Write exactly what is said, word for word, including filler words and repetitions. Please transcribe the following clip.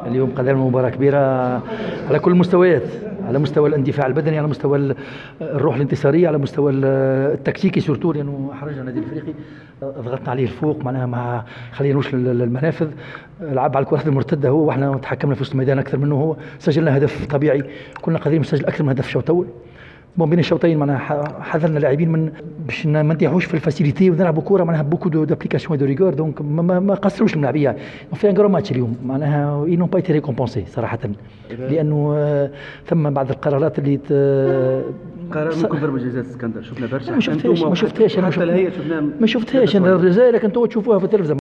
اليوم قدمنا مباراة كبيرة على كل المستويات، على مستوى الاندفاع البدني، على مستوى الروح الانتصارية، على مستوى التكتيكي سورتو، لأنه حرجنا النادي الأفريقي، ضغطنا عليه الفوق معناها مع خلينا نوصل للمنافذ، لعب على الكرات المرتدة هو، واحنا تحكمنا في وسط الميدان أكثر منه هو، سجلنا هدف طبيعي، كنا قادرين نسجل أكثر من هدف في الشوط الأول. بين الشوطين معناها حذرنا اللاعبين من باش ما نطيحوش في الفاسيليتي ونلعبوا كوره معناها بوكو دو دابليكاسيون دو ريغور، دونك ما, ما قصروش الملاعبيه في ان غرو ماتش اليوم معناها اي نون با ايتي ريكومبونسي صراحه، لانه ثم بعض القرارات اللي قرار ممكن ضربه جزاء اسكندر شفنا برشا، ما شفتهاش ما شفتهاش حتى هي شفناها ما شفتهاش انا الجزائر، لكن تو تشوفوها في التلفزيون.